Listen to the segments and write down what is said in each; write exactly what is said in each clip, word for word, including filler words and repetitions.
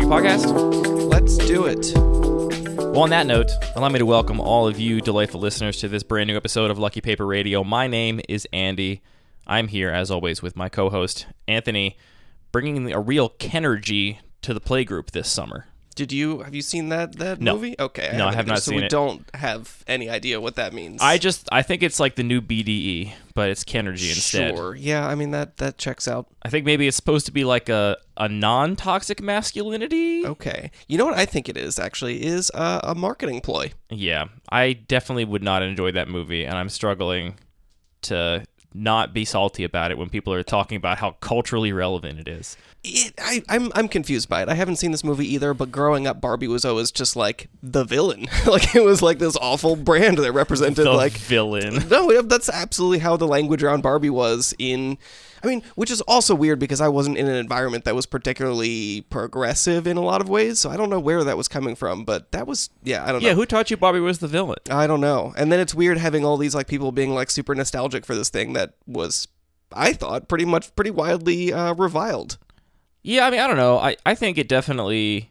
podcast? Let's do it. Well, on that note, allow me to welcome all of you delightful listeners to this brand new episode of Lucky Paper Radio. My name is Andy. I'm here, as always, with my co-host, Anthony, bringing a real Kenergy to the playgroup this summer. Did you, have you seen that, that No. movie? Okay. No, I have either, not so seen we it. don't have any idea what that means. I just, I think it's like the new B D E, but it's Kenergy instead. Sure. Yeah, I mean, that, that checks out. I think maybe it's supposed to be like a, a non-toxic masculinity. Okay. You know what I think it is, actually, is uh, a marketing ploy. Yeah, I definitely would not enjoy that movie, and I'm struggling to not be salty about it when people are talking about how culturally relevant it is. It, I, I'm I'm confused by it. I haven't seen this movie either, but growing up, Barbie was always just like the villain. Like it was like this awful brand that represented The like villain. No, that's absolutely how the language around Barbie was in. I mean, which is also weird because I wasn't in an environment that was particularly progressive in a lot of ways, so I don't know where that was coming from. But that was, yeah, I don't know. Yeah, who taught you Barbie was the villain? I don't know. And then it's weird having all these like people being like super nostalgic for this thing that was, I thought, pretty much pretty wildly uh, reviled. Yeah, I mean, I don't know. I, I think it definitely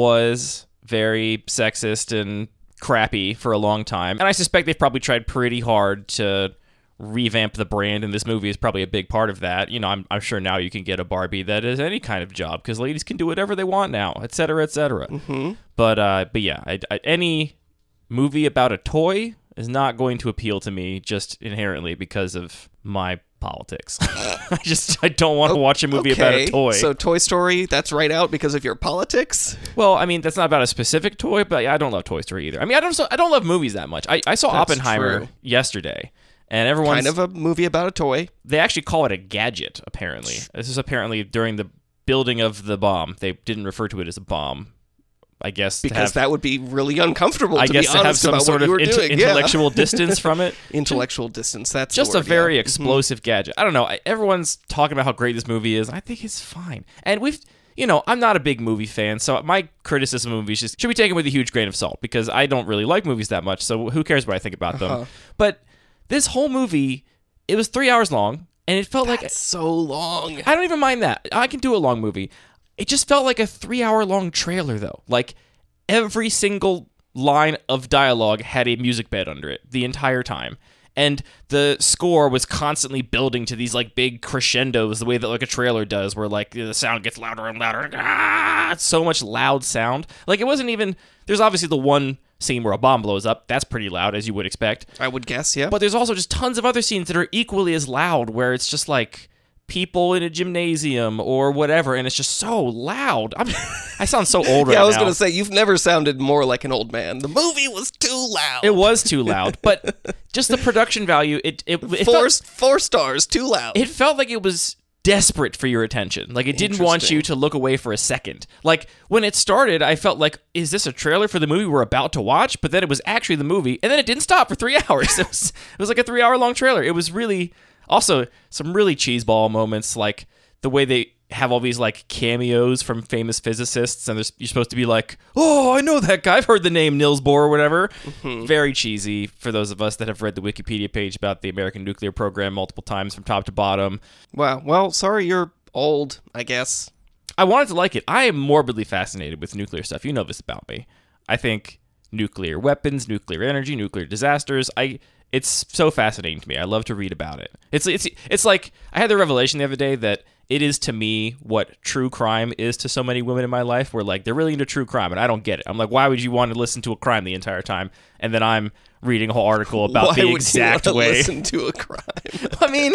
was very sexist and crappy for a long time. And I suspect they've probably tried pretty hard to revamp the brand, and this movie is probably a big part of that. You know, I'm, I'm sure now you can get a Barbie that is any kind of job, because ladies can do whatever they want now, et cetera, et cetera. Mm-hmm. But, uh, but yeah, I, I, any movie about a toy is not going to appeal to me just inherently because of my politics. I just, I don't want to watch a movie okay. about a toy. So Toy Story, that's right out because of your politics? Well, I mean, that's not about a specific toy, but yeah, I don't love Toy Story either. I mean, I don't, so, I don't love movies that much. I, I saw That's Oppenheimer true. yesterday, and everyone's... Kind of a movie about a toy. They actually call it a gadget, apparently. This is apparently during the building of the bomb. They didn't refer to it as a bomb, I guess. Because to have, that would be really uncomfortable, I to guess be to have honest some about sort what of you were inte- doing. Yeah. intellectual distance from it. Intellectual distance, that's Just the a word, very yeah. explosive gadget. I don't know. I- Everyone's talking about how great this movie is. I think it's fine. And we've... You know, I'm not a big movie fan, so my criticism of movies just should be taken with a huge grain of salt, because I don't really like movies that much, so who cares what I think about them. Uh-huh. But this whole movie, it was three hours long, and it felt That's like... so long. I don't even mind that. I can do a long movie. It just felt like a three-hour-long trailer, though. Like, every single line of dialogue had a music bed under it the entire time. And the score was constantly building to these, like, big crescendos, the way that, like, a trailer does, where, like, the sound gets louder and louder. Ah, so much loud sound. Like, it wasn't even... There's obviously the one scene where a bomb blows up. That's pretty loud, as you would expect. I would guess, yeah. But there's also just tons of other scenes that are equally as loud, where it's just, like... people in a gymnasium or whatever, and it's just so loud. I'm, I sound so old right now. Yeah, I was going to say, you've never sounded more like an old man. The movie was too loud. It was too loud, but just the production value, it it, it, four, felt, four stars, too loud. it felt like it was desperate for your attention. Like, it didn't want Interesting. you to look away for a second. Like, when it started, I felt like, is this a trailer for the movie we're about to watch? But then it was actually the movie, and then it didn't stop for three hours. It was, it was like a three-hour-long trailer. It was really... Also, some really cheeseball moments, like the way they have all these like cameos from famous physicists, and there's, you're supposed to be like, oh, I know that guy. I've heard the name Niels Bohr or whatever. Mm-hmm. Very cheesy for those of us that have read the Wikipedia page about the American nuclear program multiple times from top to bottom. Wow. Well, sorry you're old, I guess. I wanted to like it. I am morbidly fascinated with nuclear stuff. You know this about me. I think nuclear weapons, nuclear energy, nuclear disasters, I... It's so fascinating to me. I love to read about it. It's it's it's like I had the revelation the other day that it is to me what true crime is to so many women in my life, where like they're really into true crime and I don't get it. I'm like, why would you want to listen to a crime the entire time? And then I'm reading a whole article about Why the would exact you want to way. listen to a crime? I mean,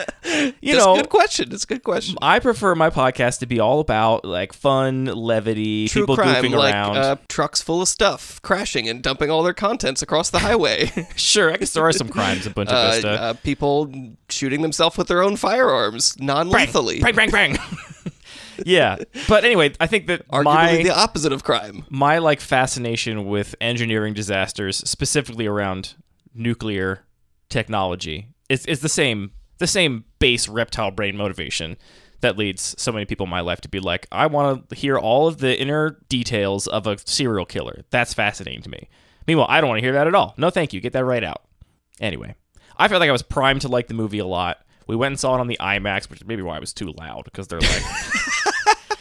you That's know, a good question. It's a good question. I prefer my podcast to be all about like fun, levity, True people crime, goofing like around. uh, trucks full of stuff crashing and dumping all their contents across the highway. Sure, I guess there are some crimes in Punta uh, Vista. uh, people shooting themselves with their own firearms non-lethally. Bang, bang, bang, bang. Yeah, but anyway, I think that Arguably my the opposite of crime. my like fascination with engineering disasters, specifically around nuclear technology, is is the same the same base reptile brain motivation that leads so many people in my life to be like, I want to hear all of the inner details of a serial killer. That's fascinating to me. Meanwhile, I don't want to hear that at all. No, thank you. Get that right out. Anyway, I felt like I was primed to like the movie a lot. We went and saw it on the IMAX, which is maybe why it was too loud, because they're like...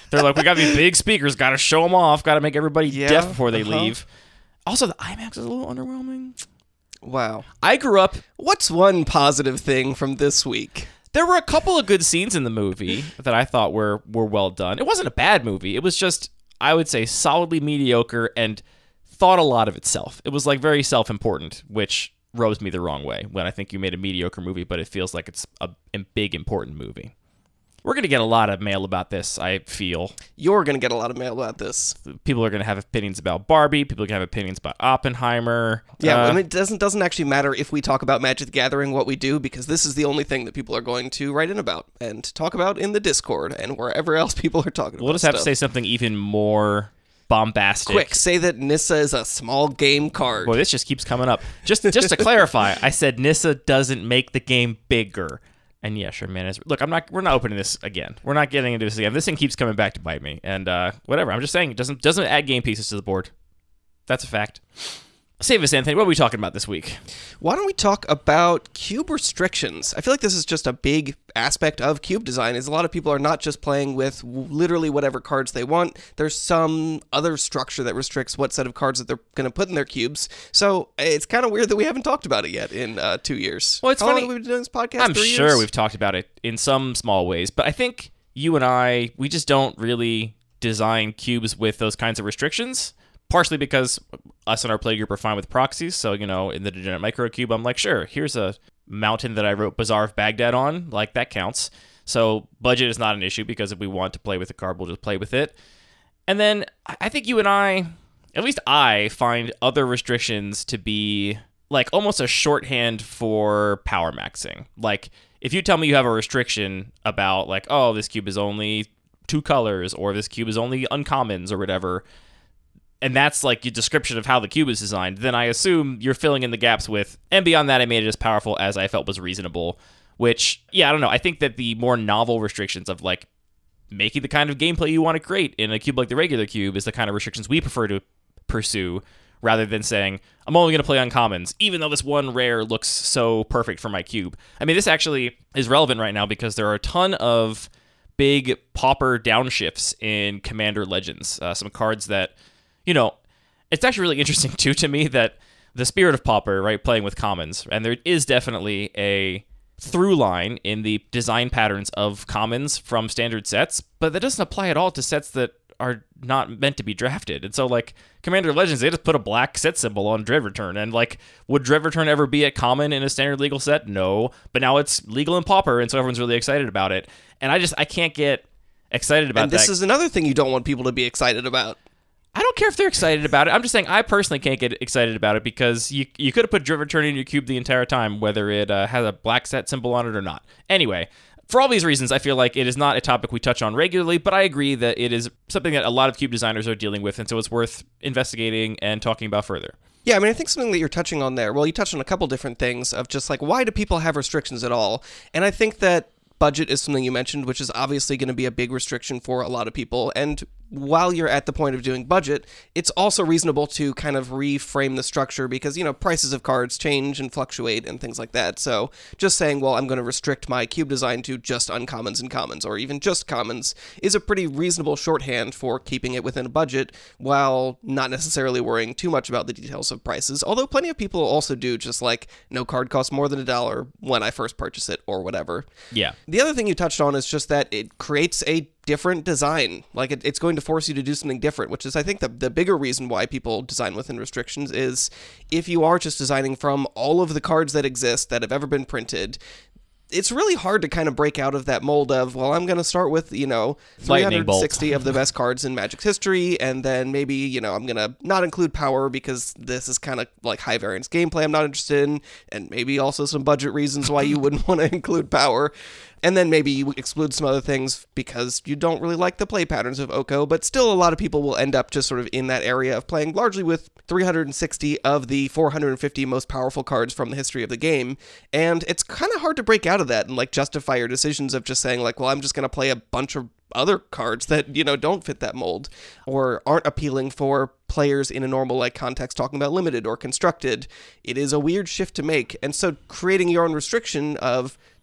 They're like, we got these big speakers, got to show them off, got to make everybody Yeah, deaf before they uh-huh. leave. Also, the IMAX is a little underwhelming. Wow. I grew up. What's one positive thing from this week? There were a couple of good scenes in the movie that I thought were were well done. It wasn't a bad movie. It was just, I would say, solidly mediocre and thought a lot of itself. It was like very self-important, which rubs me the wrong way when I think you made a mediocre movie, but it feels like it's a, a big, important movie. We're going to get a lot of mail about this, I feel. You're going to get a lot of mail about this. People are going to have opinions about Barbie. People are going to have opinions about Oppenheimer. Yeah, Uh, I mean, it doesn't doesn't actually matter if we talk about Magic the Gathering, what we do, because this is the only thing that people are going to write in about and talk about in the Discord and wherever else people are talking we'll about just have stuff. to say something even more bombastic. Quick, say that Nissa is a small game card. Boy, this just keeps coming up. Just just to clarify, I said Nissa doesn't make the game bigger. And yeah, sure, man. Is, look, I'm not. We're not opening this again. We're not getting into this again. This thing keeps coming back to bite me. And uh, whatever. I'm just saying it doesn't doesn't add game pieces to the board. That's a fact. Save us, Anthony. What are we talking about this week? Why don't we talk about cube restrictions? I feel like this is just a big aspect of cube design, is a lot of people are not just playing with literally whatever cards they want. There's some other structure that restricts what set of cards that they're going to put in their cubes. So it's kind of weird that we haven't talked about it yet in uh, two years. Well, it's How funny. long have we been doing this podcast? I'm Three sure years? we've talked about it in some small ways, but I think you and I, we just don't really design cubes with those kinds of restrictions. Partially because us and our playgroup are fine with proxies. So, you know, in the Degenerate Microcube, I'm like, sure, here's a mountain that I wrote Bazaar of Baghdad on. Like, that counts. So budget is not an issue because if we want to play with the card, we'll just play with it. And then I think you and I, at least I, find other restrictions to be like almost a shorthand for power maxing. Like, if you tell me you have a restriction about like, oh, this cube is only two colors or this cube is only uncommons or whatever, and that's like your description of how the cube is designed, then I assume you're filling in the gaps with, and beyond that, I made it as powerful as I felt was reasonable, which, yeah, I don't know. I think that the more novel restrictions of like making the kind of gameplay you want to create in a cube like the regular cube is the kind of restrictions we prefer to pursue, rather than saying, I'm only going to play uncommons, even though this one rare looks so perfect for my cube. I mean, this actually is relevant right now because there are a ton of big pauper downshifts in Commander Legends. Uh, some cards that, you know, it's actually really interesting, too, to me that the Spirit of Pauper, right, playing with commons, and there is definitely a through line in the design patterns of commons from standard sets, but that doesn't apply at all to sets that are not meant to be drafted. And so, like, Commander Legends, they just put a black set symbol on Dread Return, and, like, would Dread Return ever be a common in a standard legal set? No. But now it's legal in Pauper, and so everyone's really excited about it. And I just, I can't get excited about And this that. is another thing you don't want people to be excited about. I don't care if they're excited about it. I'm just saying I personally can't get excited about it because you you could have put Dread Return in your cube the entire time, whether it uh, has a black set symbol on it or not. Anyway, for all these reasons, I feel like it is not a topic we touch on regularly, but I agree that it is something that a lot of cube designers are dealing with, and so it's worth investigating and talking about further. Yeah, I mean, I think something that you're touching on there, well, you touched on a couple different things of just like, why do people have restrictions at all? And I think that budget is something you mentioned, which is obviously going to be a big restriction for a lot of people. And while you're at the point of doing budget, it's also reasonable to kind of reframe the structure because, you know, prices of cards change and fluctuate and things like that. So just saying, well, I'm going to restrict my cube design to just uncommons and commons, or even just commons, is a pretty reasonable shorthand for keeping it within a budget while not necessarily worrying too much about the details of prices. Although plenty of people also do just like, no card costs more than a dollar when I first purchase it or whatever. Yeah. The other thing you touched on is just that it creates a different design. Like it, it's going to force you to do something different, which is, I think, the, the bigger reason why people design within restrictions is if you are just designing from all of the cards that exist that have ever been printed, it's really hard to kind of break out of that mold of, well, I'm going to start with, you know, three hundred sixty of the best cards in Magic's history, and then maybe, you know, I'm going to not include power because this is kind of like high variance gameplay I'm not interested in, and maybe also some budget reasons why you wouldn't want to include power. And then maybe you exclude some other things because you don't really like the play patterns of Oko, but still a lot of people will end up just sort of in that area of playing largely with three hundred sixty of the four hundred fifty most powerful cards from the history of the game. And it's kind of hard to break out of that and like justify your decisions of just saying like, well, I'm just going to play a bunch of other cards that, you know, don't fit that mold or aren't appealing for players in a normal like context talking about limited or constructed. It is a weird shift to make. And so creating your own restriction of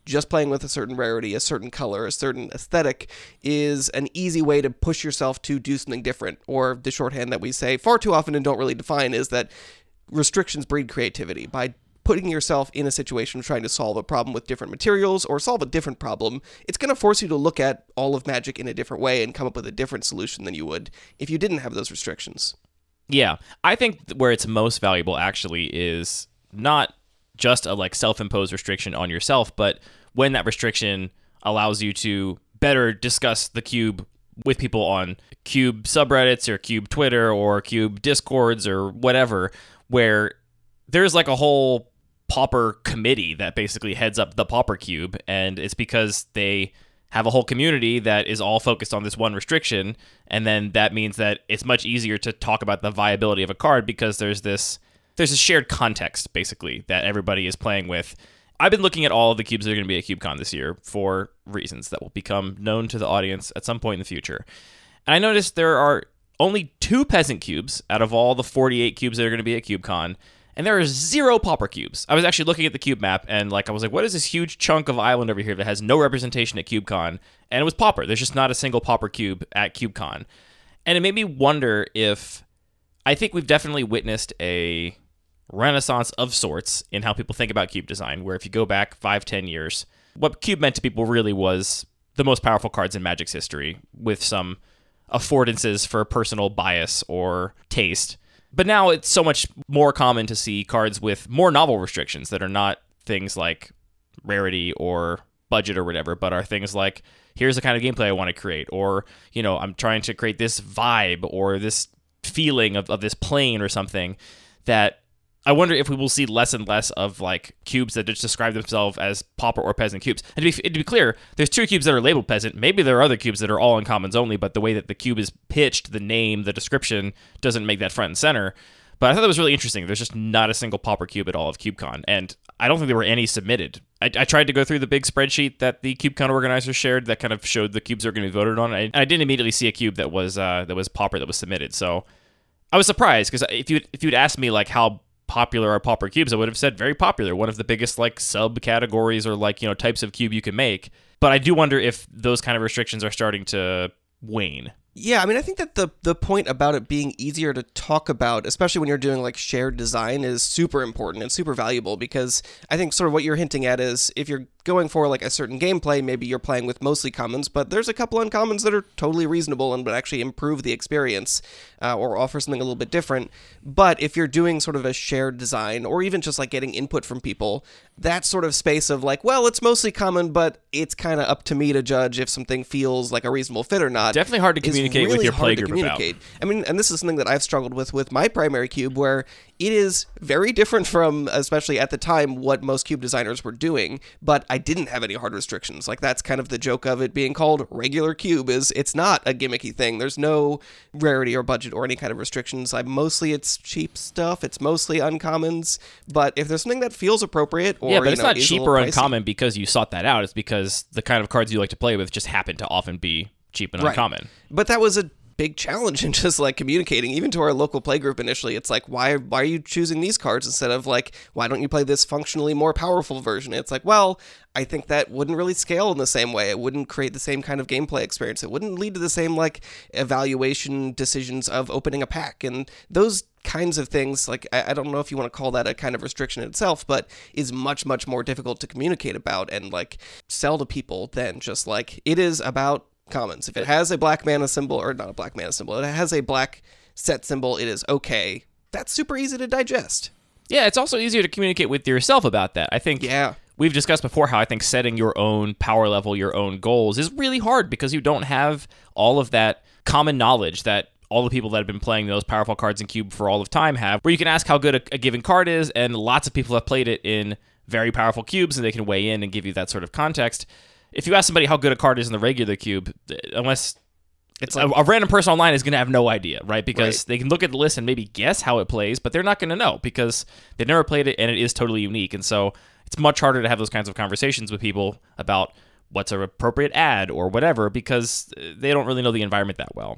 just playing with a certain rarity, a certain color, a certain aesthetic is an easy way to push yourself to do something different. Or the shorthand that we say far too often and don't really define is that restrictions breed creativity. By putting yourself in a situation of trying to solve a problem with different materials or solve a different problem, it's going to force you to look at all of Magic in a different way and come up with a different solution than you would if you didn't have those restrictions. Yeah, I think where it's most valuable actually is not just a like self-imposed restriction on yourself, but when that restriction allows you to better discuss the cube with people on cube subreddits or cube Twitter or cube discords or whatever, where there's like a whole Pauper committee that basically heads up the Pauper Cube, and it's because they have a whole community that is all focused on this one restriction, and then that means that it's much easier to talk about the viability of a card because there's this there's a shared context basically that everybody is playing with. I've been looking at all of the cubes that are going to be at CubeCon this year for reasons that will become known to the audience at some point in the future. And I noticed there are only two peasant cubes out of all the forty-eight cubes that are going to be at CubeCon, and there are zero Pauper cubes. I was actually looking at the cube map, and like I was like, what is this huge chunk of island over here that has no representation at CubeCon? And it was Pauper. There's just not a single Pauper cube at CubeCon. And it made me wonder if, I think we've definitely witnessed a renaissance of sorts in how people think about cube design, where if you go back five, ten years, what cube meant to people really was the most powerful cards in Magic's history, with some affordances for personal bias or taste. But now it's so much more common to see cards with more novel restrictions that are not things like rarity or budget or whatever, but are things like, here's the kind of gameplay I want to create, or, you know, I'm trying to create this vibe or this feeling of, of this plane or something, that I wonder if we will see less and less of like cubes that just describe themselves as Pauper or peasant cubes. And to be, to be clear, there's two cubes that are labeled peasant. Maybe there are other cubes that are all uncommons only, but the way that the cube is pitched, the name, the description doesn't make that front and center. But I thought that was really interesting. There's just not a single Pauper cube at all of CubeCon, and I don't think there were any submitted. I, I tried to go through the big spreadsheet that the CubeCon organizers shared that kind of showed the cubes that are going to be voted on. I, I didn't immediately see a cube that was uh, that was Pauper that was submitted. So I was surprised, because if you if you'd asked me like how popular are Pauper cubes, I would have said very popular, one of the biggest like subcategories or like, you know, types of cube you can make. But I do wonder if those kind of restrictions are starting to wane. Yeah, I mean, I think that the the point about it being easier to talk about, especially when you're doing like shared design, is super important and super valuable, because I think sort of what you're hinting at is if you're going for like a certain gameplay, maybe you're playing with mostly commons, but there's a couple uncommons that are totally reasonable and would actually improve the experience uh, or offer something a little bit different. But if you're doing sort of a shared design, or even just like getting input from people, that sort of space of like, well, it's mostly common, but it's kind of up to me to judge if something feels like a reasonable fit or not. Definitely hard to communicate really with your hard playgroup to communicate. about. I mean, and this is something that I've struggled with with my primary cube, where it is very different from, especially at the time, what most cube designers were doing, but I didn't have any hard restrictions. Like, that's kind of the joke of it being called regular cube, is it's not a gimmicky thing. There's no rarity or budget or any kind of restrictions. I mostly it's cheap stuff. It's mostly uncommons, but if there's something that feels appropriate, or yeah, but you it's know, not is a cheap little or pricey- uncommon because you sought that out. It's because the kind of cards you like to play with just happen to often be cheap and Right. uncommon. But that was a big challenge in just like communicating, even to our local playgroup initially. It's like, why why are you choosing these cards instead of like, why don't you play this functionally more powerful version? It's like, well, I think that wouldn't really scale in the same way. It wouldn't create the same kind of gameplay experience. It wouldn't lead to the same like evaluation decisions of opening a pack and those kinds of things. Like, I, I don't know if you want to call that a kind of restriction in itself, but is much, much more difficult to communicate about and like sell to people than just like, it is about commons. If it has a black mana symbol, or not a black mana symbol, it has a black set symbol, it is okay. That's super easy to digest. Yeah, it's also easier to communicate with yourself about that. I think Yeah. we've discussed before how I think setting your own power level, your own goals is really hard because you don't have all of that common knowledge that all the people that have been playing those powerful cards in Cube for all of time have, where you can ask how good a, a given card is, and lots of people have played it in very powerful cubes, and they can weigh in and give you that sort of context. If you ask somebody how good a card is in the regular cube, unless it's like, a, a random person online is going to have no idea, right? Because Right. they can look at the list and maybe guess how it plays, but they're not going to know because they've never played it and it is totally unique. And so it's much harder to have those kinds of conversations with people about what's an appropriate ad or whatever, because they don't really know the environment that well.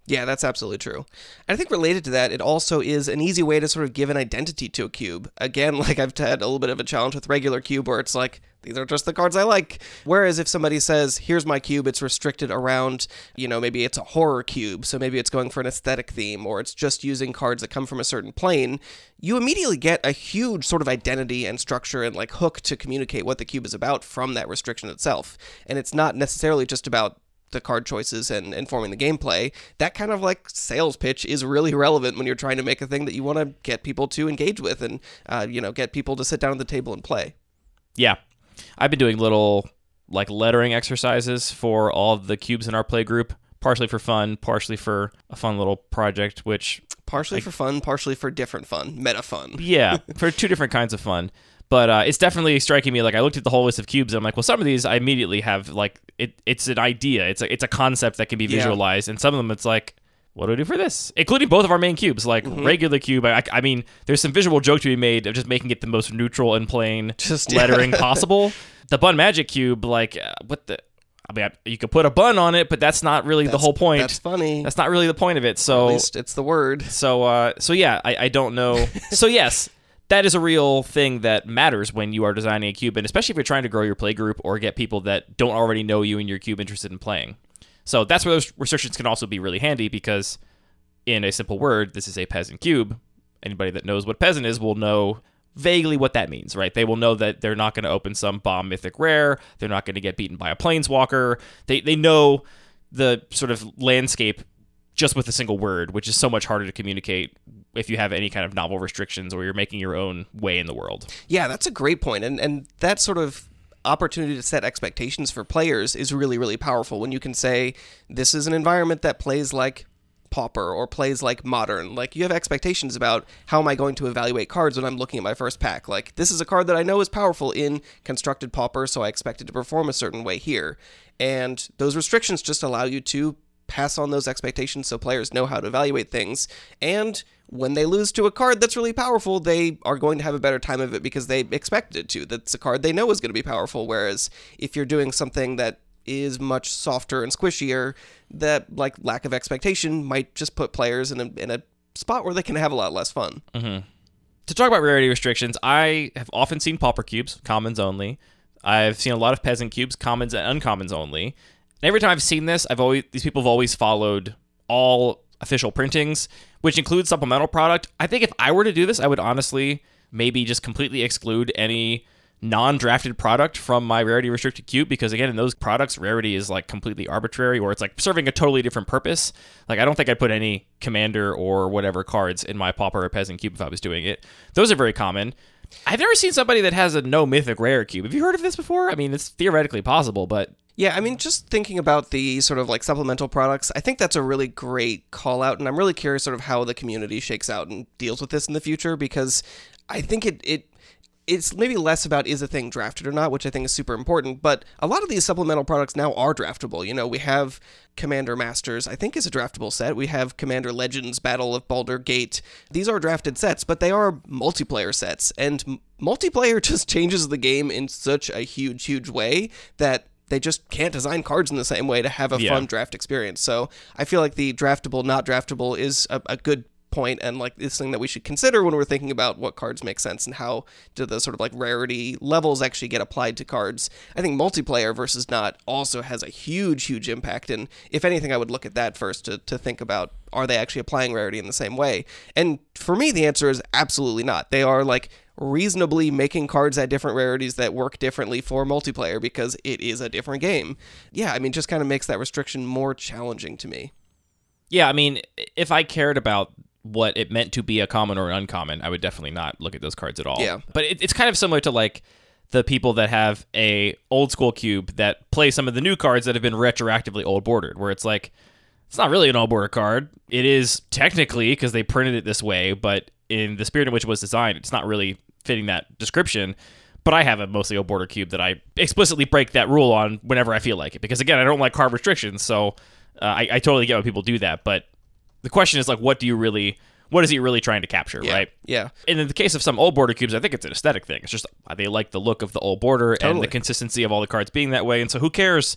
Yeah, that's absolutely true. And I think related to that, it also is an easy way to sort of give an identity to a cube. Again, like I've had a little bit of a challenge with regular cube where it's like, these are just the cards I like. Whereas if somebody says, here's my cube, it's restricted around, you know, maybe it's a horror cube, so maybe it's going for an aesthetic theme, or it's just using cards that come from a certain plane, you immediately get a huge sort of identity and structure and like hook to communicate what the cube is about from that restriction itself. And it's not necessarily just about the card choices and informing the gameplay. That kind of like sales pitch is really relevant when you're trying to make a thing that you want to get people to engage with and, uh, you know, get people to sit down at the table and play. Yeah. I've been doing little like lettering exercises for all of the cubes in our play group, partially for fun, partially for a fun little project, which... Partially like, for fun, partially for different fun, meta fun. Yeah, for two different kinds of fun. But uh, it's definitely striking me, like, I looked at the whole list of cubes, and I'm like, well, some of these I immediately have, like, it, it's an idea. It's a, it's a concept that can be visualized. Yeah. And some of them, it's like, what do I do for this? Including both of our main cubes. Like, mm-hmm. regular cube, I, I mean, there's some visual joke to be made of just making it the most neutral and plain just, lettering yeah. possible. The Bun Magic cube, like, uh, what the... I mean, you could put a bun on it, but that's not really that's, the whole point. That's funny. That's not really the point of it. So at least it's the word. So, uh, so yeah, I, I don't know. So yes, that is a real thing that matters when you are designing a cube, and especially if you're trying to grow your play group or get people that don't already know you and your cube interested in playing. So that's where those restrictions can also be really handy, because in a simple word, this is a peasant cube. Anybody that knows what peasant is will know vaguely what that means, right? They will know that they're not going to open some bomb mythic rare. They're not going to get beaten by a planeswalker. They they know the sort of landscape just with a single word, which is so much harder to communicate if you have any kind of novel restrictions or you're making your own way in the world. Yeah, that's a great point. And and that sort of opportunity to set expectations for players is really, really powerful when you can say, this is an environment that plays like Pauper or plays like Modern. Like, you have expectations about how am I going to evaluate cards when I'm looking at my first pack. Like, this is a card that I know is powerful in Constructed Pauper, so I expect it to perform a certain way here. And those restrictions just allow you to pass on those expectations so players know how to evaluate things. And when they lose to a card that's really powerful, they are going to have a better time of it because they expected it to. That's a card they know is going to be powerful. Whereas if you're doing something that is much softer and squishier, that like lack of expectation might just put players in a in a spot where they can have a lot less fun. Mm-hmm. To talk about rarity restrictions, I have often seen Pauper cubes, commons only. I've seen a lot of peasant cubes, commons and uncommons only. And every time I've seen this, I've always these people have always followed all official printings, which includes supplemental product. I think if I were to do this, I would honestly maybe just completely exclude any non-drafted product from my rarity restricted cube, because again, in those products, rarity is like completely arbitrary, or it's like serving a totally different purpose. Like, I don't think I'd put any commander or whatever cards in my Pauper or peasant cube if I was doing it. Those are very common. I've never seen somebody that has a no mythic rare cube. Have you heard of this before? I mean, it's theoretically possible, but yeah, I mean, just thinking about the sort of like supplemental products, I think that's a really great call out, and I'm really curious sort of how the community shakes out and deals with this in the future, because I think it it it's maybe less about is a thing drafted or not, which I think is super important, but a lot of these supplemental products now are draftable. You know, we have Commander Masters, I think is a draftable set. We have Commander Legends, Battle of Baldur Gate. These are drafted sets, but they are multiplayer sets, and m- multiplayer just changes the game in such a huge, huge way that they just can't design cards in the same way to have a yeah. fun draft experience. So I feel like the draftable, not draftable is a, a good point, and like this thing that we should consider when we're thinking about what cards make sense and how do the sort of like rarity levels actually get applied to cards. I think multiplayer versus not also has a huge, huge impact, and if anything, I would look at that first to, to think about, are they actually applying rarity in the same way? And for me, the answer is absolutely not. They are like reasonably making cards at different rarities that work differently for multiplayer because it is a different game. Yeah, I mean, just kind of makes that restriction more challenging to me. Yeah, I mean, if I cared about what it meant to be a common or an uncommon, I would definitely not look at those cards at all. Yeah. But it, it's kind of similar to like the people that have a old school cube that play some of the new cards that have been retroactively old bordered, where it's like, it's not really an old border card. It is technically because they printed it this way, but in the spirit in which it was designed, it's not really fitting that description. But I have a mostly old border cube that I explicitly break that rule on whenever I feel like it, because again, I don't like card restrictions, so uh, I, I totally get why people do that. But the question is, like, what do you really, what is he really trying to capture, yeah, right? Yeah. And in the case of some old border cubes, I think it's an aesthetic thing. It's just they like the look of the old border totally. And the consistency of all the cards being that way. And so who cares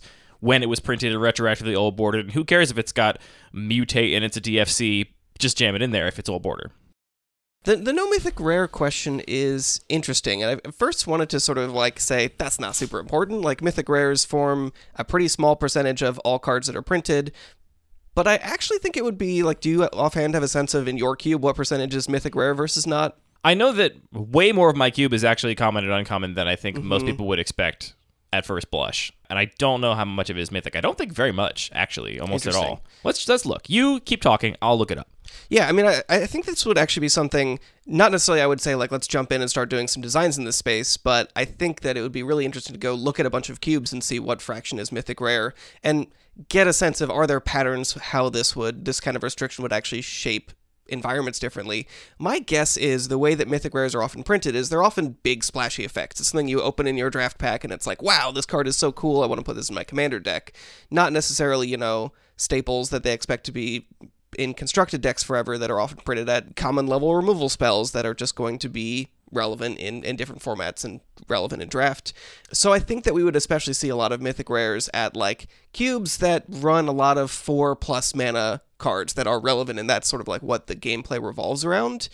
when it was printed and retroactively old bordered. And who cares if it's got mutate and it's a D F C? Just jam it in there if it's old border. The the no mythic rare question is interesting, and I at first wanted to sort of like say that's not super important. Like mythic rares form a pretty small percentage of all cards that are printed, but I actually think it would be like, do you offhand have a sense of in your cube what percentage is mythic rare versus not? I know that way more of my cube is actually common and uncommon than I think mm-hmm. most people would expect at first blush, and I don't know how much of it is mythic. I don't think very much, actually, almost at all. Let's let's look. You keep talking. I'll look it up. Yeah, I mean, I, I think this would actually be something, not necessarily I would say, like, let's jump in and start doing some designs in this space, but I think that it would be really interesting to go look at a bunch of cubes and see what fraction is mythic rare, and get a sense of, are there patterns how this would, this kind of restriction would actually shape environments differently. My guess is the way that mythic rares are often printed is they're often big splashy effects. It's something you open in your draft pack and it's like, wow, this card is so cool, I want to put this in my commander deck. Not necessarily, you know, staples that they expect to be in constructed decks forever that are often printed at common level removal spells that are just going to be relevant in, in different formats and relevant in draft. So I think that we would especially see a lot of mythic rares at like cubes that run a lot of four plus mana cards that are relevant, and that's sort of like what the gameplay revolves around.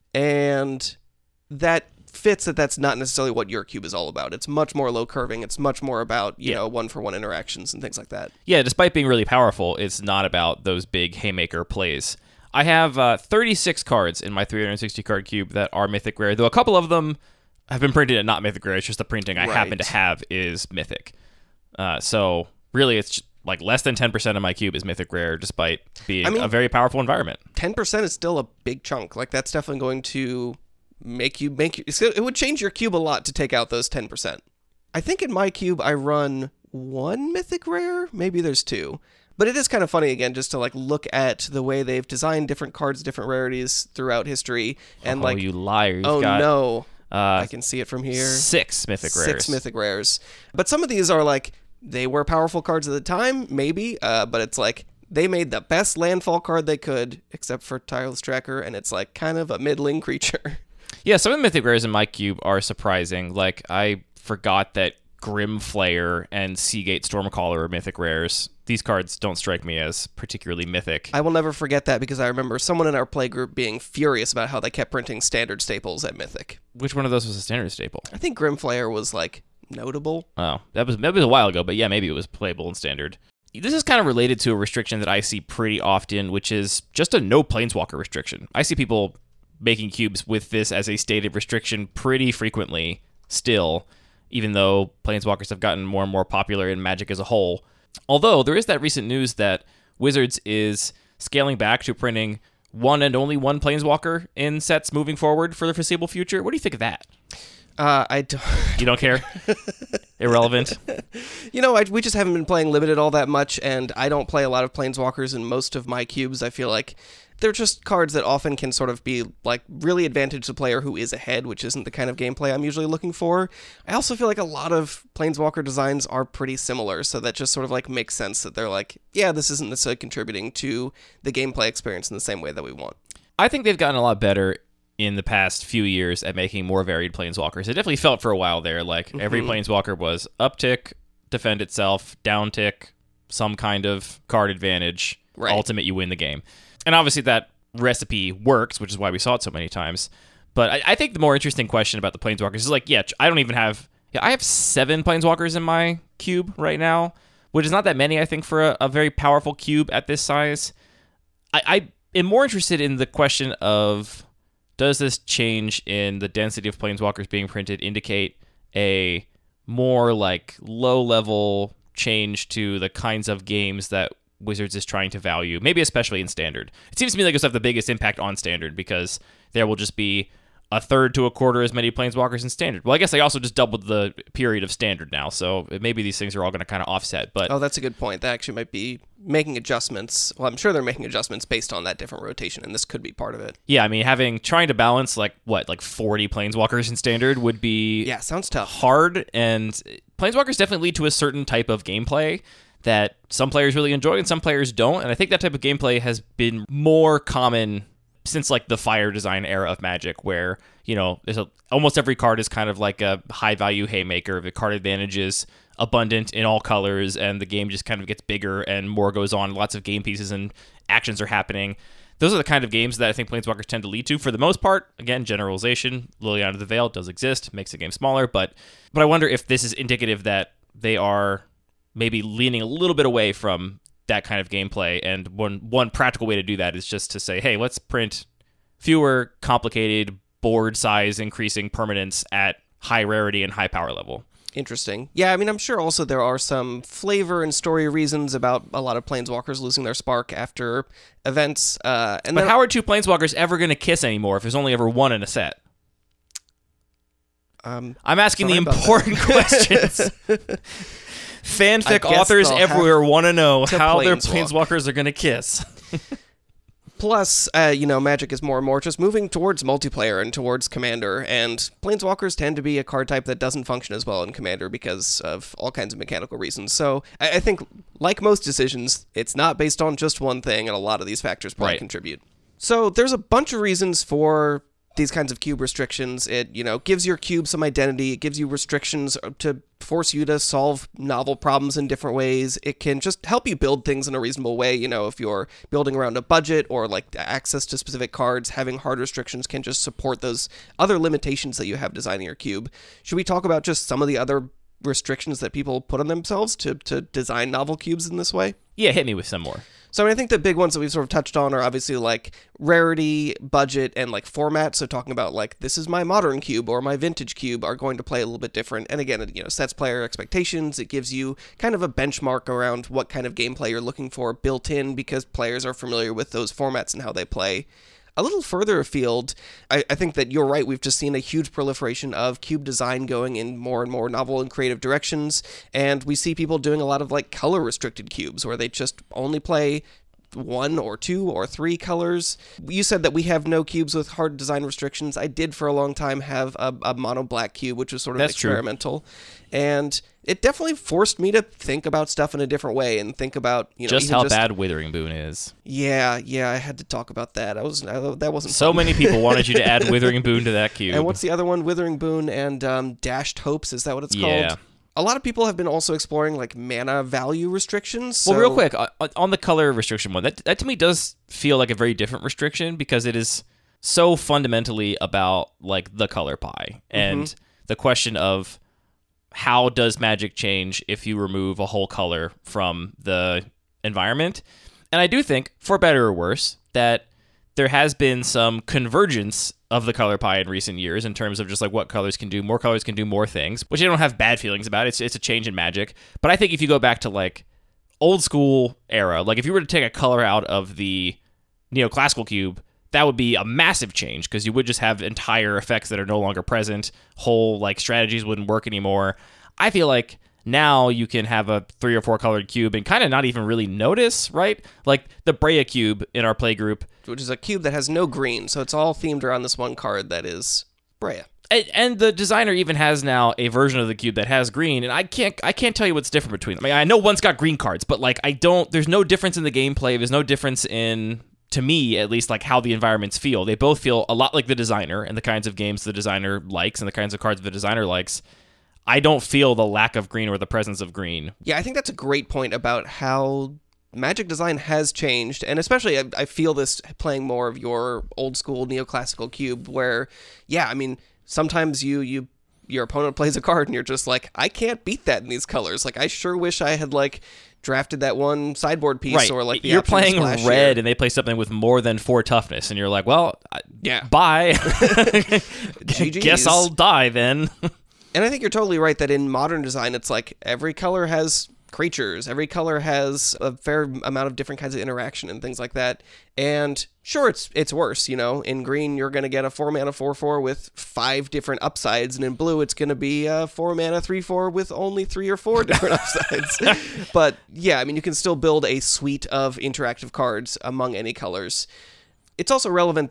And that fits that that's not necessarily what your cube is all about. It's much more low curving. It's much more about, you yeah. know, one for one interactions and things like that. Yeah, despite being really powerful, it's not about those big haymaker plays. I have uh, thirty-six cards in my three hundred sixty card cube that are mythic rare, though a couple of them have been printed at not mythic rare. It's just the printing I right. happen to have is mythic. Uh, so really, it's just like less than ten percent of my cube is mythic rare, despite being I mean, a very powerful environment. ten percent is still a big chunk. Like, that's definitely going to make you make you. It would change your cube a lot to take out those ten percent. I think in my cube I run one mythic rare. Maybe there's two. But it is kind of funny, again, just to like look at the way they've designed different cards, different rarities throughout history, and oh, like, you liar! You've oh got, no, uh, I can see it from here. Six mythic rares. Six mythic rares. But some of these are like, they were powerful cards at the time, maybe, uh, but it's like they made the best landfall card they could, except for Tireless Tracker, and it's like kind of a middling creature. Yeah, some of the mythic rares in my cube are surprising. Like, I forgot that Grim Flayer and Seagate Stormcaller are mythic rares. These cards don't strike me as particularly mythic. I will never forget that because I remember someone in our play group being furious about how they kept printing standard staples at mythic. Which one of those was a standard staple? I think Grim Flayer was like notable. Oh, that was that was a while ago, but yeah, maybe it was playable in standard. This is kind of related to a restriction that I see pretty often, which is just a no Planeswalker restriction. I see people making cubes with this as a stated restriction pretty frequently still, even though Planeswalkers have gotten more and more popular in Magic as a whole. Although, there is that recent news that Wizards is scaling back to printing one and only one Planeswalker in sets moving forward for the foreseeable future. What do you think of that? Uh, I don't... You don't care? Irrelevant? You know, I, we just haven't been playing Limited all that much, and I don't play a lot of Planeswalkers in most of my cubes. I feel like they're just cards that often can sort of be like really advantage the player who is ahead, which isn't the kind of gameplay I'm usually looking for. I also feel like a lot of Planeswalker designs are pretty similar, so that just sort of like makes sense that they're like, yeah, this isn't necessarily contributing to the gameplay experience in the same way that we want. I think they've gotten a lot better in the past few years at making more varied Planeswalkers. It definitely felt for a while there like mm-hmm. every Planeswalker was uptick, defend itself, downtick, some kind of card advantage, right. Ultimate, you win the game. And obviously that recipe works, which is why we saw it so many times. But I, I think the more interesting question about the Planeswalkers is like, yeah, I don't even have... Yeah, I have seven Planeswalkers in my cube right now, which is not that many, I think, for a, a very powerful cube at this size. I, I am more interested in the question of, does this change in the density of Planeswalkers being printed indicate a more like low-level change to the kinds of games that Wizards is trying to value, maybe especially in Standard. It seems to me like it's have the biggest impact on Standard because there will just be a third to a quarter as many Planeswalkers in Standard. Well, I guess they also just doubled the period of Standard now, so maybe these things are all going to kind of offset. But oh, that's a good point. They actually might be making adjustments. Well, I'm sure they're making adjustments based on that different rotation, and this could be part of it. Yeah, I mean, having trying to balance like what, like forty Planeswalkers in Standard would be yeah, sounds tough, hard, and Planeswalkers definitely lead to a certain type of gameplay that some players really enjoy and some players don't. And I think that type of gameplay has been more common since like the Fire Design era of Magic, where, you know, there's a, almost every card is kind of like a high value haymaker. The card advantages abundant in all colors, and the game just kind of gets bigger and more goes on. Lots of game pieces and actions are happening. Those are the kind of games that I think Planeswalkers tend to lead to for the most part. Again, generalization. Liliana the Veil does exist, makes the game smaller, but but I wonder if this is indicative that they are maybe leaning a little bit away from that kind of gameplay, and one one practical way to do that is just to say, hey, let's print fewer complicated board size increasing permanents at high rarity and high power level. Interesting. Yeah, I mean, I'm sure also there are some flavor and story reasons about a lot of Planeswalkers losing their spark after events. Uh, and but then, how are two Planeswalkers ever going to kiss anymore if there's only ever one in a set? Um, I'm asking the sorry about important questions. Fanfic I guess authors they'll everywhere want to know to how their planeswalk. Planeswalkers are going to kiss. Plus, uh, you know, Magic is more and more just moving towards multiplayer and towards Commander, and Planeswalkers tend to be a card type that doesn't function as well in Commander because of all kinds of mechanical reasons. So I, I think, like most decisions, it's not based on just one thing, and a lot of these factors probably Right. contribute. So there's a bunch of reasons for these kinds of cube restrictions. It, you know, gives your cube some identity. It gives you restrictions to force you to solve novel problems in different ways. It can just help you build things in a reasonable way. You know, if you're building around a budget or like access to specific cards, having hard restrictions can just support those other limitations that you have designing your cube. Should we talk about just some of the other restrictions that people put on themselves to, to design novel cubes in this way? Yeah, hit me with some more. So I, mean, I think the big ones that we've sort of touched on are obviously like rarity, budget, and like format. So talking about like, this is my modern cube or my vintage cube are going to play a little bit different. And again, it, you know, sets player expectations. It gives you kind of a benchmark around what kind of gameplay you're looking for built in because players are familiar with those formats and how they play. A little further afield, I, I think that you're right. We've just seen a huge proliferation of cube design going in more and more novel and creative directions. And we see people doing a lot of like color restricted cubes where they just only play one or two or three colors. You said that we have no cubes with hard design restrictions. I did for a long time have a, a mono black cube, which was sort of That's experimental. True. And it definitely forced me to think about stuff in a different way and think about, you know, just even how just, bad Withering Boon is. Yeah, yeah, I had to talk about that. I was I, that wasn't so fun. many people wanted you to add Withering Boon to that cube. And what's the other one? Withering Boon and um, Dashed Hopes. Is that what it's yeah. called? A lot of people have been also exploring like mana value restrictions. So... Well, real quick, on the color restriction one, that, that to me does feel like a very different restriction because it is so fundamentally about like the color pie and mm-hmm. the question of how does Magic change if you remove a whole color from the environment. And I do think, for better or worse, that there has been some convergence of the color pie in recent years in terms of just like what colors can do. More colors can do more things, which I don't have bad feelings about. It's it's a change in Magic. But I think if you go back to like old school era, like if you were to take a color out of the neoclassical cube, that would be a massive change because you would just have entire effects that are no longer present. Whole like strategies wouldn't work anymore. I feel like now you can have a three or four colored cube and kind of not even really notice, right? Like the Breya cube in our play group, which is a cube that has no green, so it's all themed around this one card that is Breya. And, and the designer even has now a version of the cube that has green, and I can't I can't tell you what's different between them. I mean, I know one's got green cards, but like I don't. There's no difference in the gameplay. There's no difference in, to me at least, like how the environments feel. They both feel a lot like the designer and the kinds of games the designer likes and the kinds of cards the designer likes. I don't feel the lack of green or the presence of green. Yeah, I think that's a great point about how Magic design has changed, and especially I, I feel this playing more of your old school neoclassical cube where, yeah, I mean, sometimes you you your opponent plays a card and you're just like, I can't beat that in these colors. Like, I sure wish I had like drafted that one sideboard piece right. or like the you're playing red here. And they play something with more than four toughness and you're like, well, yeah, bye. G G's. Guess I'll die then. And I think you're totally right that in modern design, it's like every color has creatures. Every color has a fair amount of different kinds of interaction and things like that. And sure, it's it's worse. You know, in green, you're going to get a four mana four four with five different upsides. And in blue, it's going to be a four mana three four with only three or four different upsides. But yeah, I mean, you can still build a suite of interactive cards among any colors. It's also relevant that